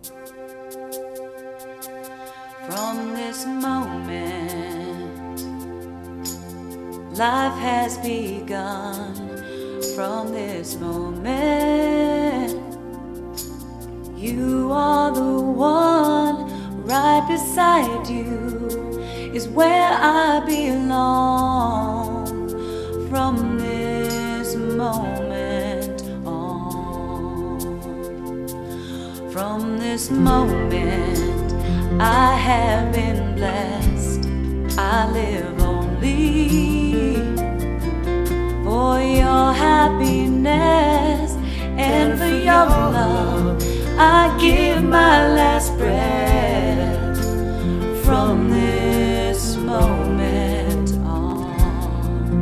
From this moment, life has begun. From this moment, you are the one. Right beside you is where I belong. From this moment on, from this moment, I have been blessed. I live only for your happiness and for your love. I give my last breath. From this moment on,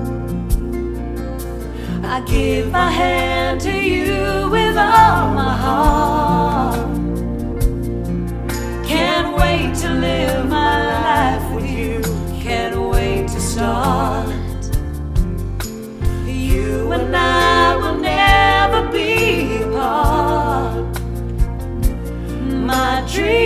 I give my hand to you with all my heart. Can't wait to live my life with you. Can't wait to start. You and I will never be apart. My dream